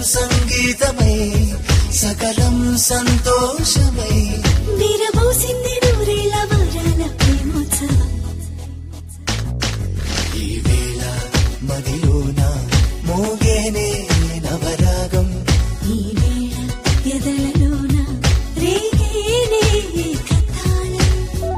సంగీతమై సకలం సంతోషమై విరబోసింది నూరేళ్ల వరాల ప్రేమోత్సవం. ఈ వేళ మదిలోన మోగేనే నవరాగం. ఈ వేళ ఎదలలోన రేగేనే ఏకతాళం.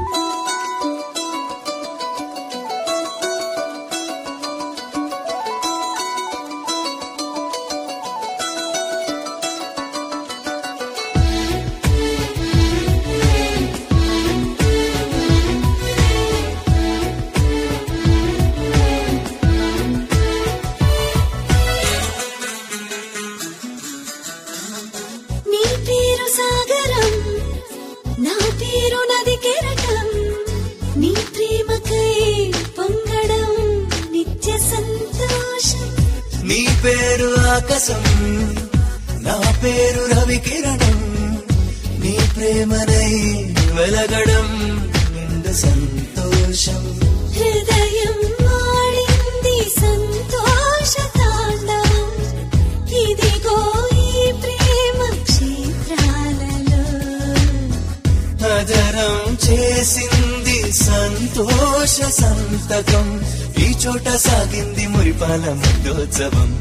నీ పేరు సాగరం, నా పేరు నది కెరటం. నీ ప్రేమకై పొంగడం నిత్య సంతోషం. నీ పేరు ఆకాశం, నా పేరు రవి కిరణం. నీ ప్రేమనై వెలగడం నిండు సంతోషం. హృదయం ఆడింది సంతోష తాండవం. ఇదిగో ఈ ప్రేమ క్షేత్రాలలో అదరం చేసింది సంతోష సంతకం. ఈ చోట సాగింది మురిపాల ముద్దోత్సవం.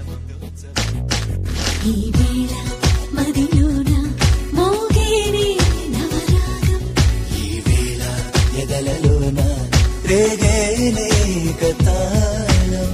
ఈ వేళ మదిలోన మోగేనే నవరాగం. ఈ వేళ ఎదలలోన రేగేనే కతాళం.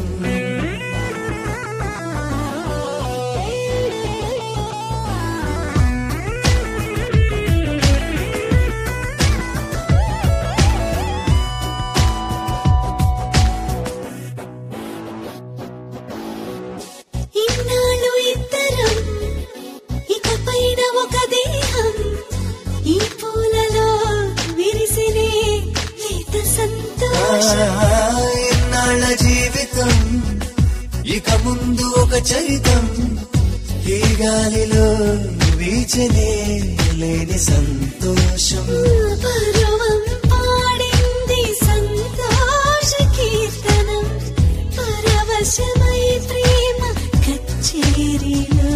ఇన్నాళ్ళు ఇద్దరం, ఇకపైన ఒక దేహం. ఈ పూలలో విరిసినే లేత సంతోషం. ఇన్నాళ్ళ జీవితం ఇక ముందు ఒక చరితం. ఈ గాలిలో వీచనే లేని సంతోషం. పర్వం పాడింది సంతోష కీర్తనం. పరవశమై ప్రేమ కచేరిలో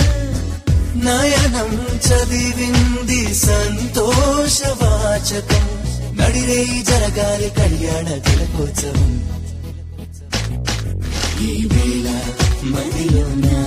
నయనం చదివింది సంతోషవాచకం. నడిరే జరగాలి కళ్యాణ తిలకోత్సవం. ఈ వేళ మదిలోన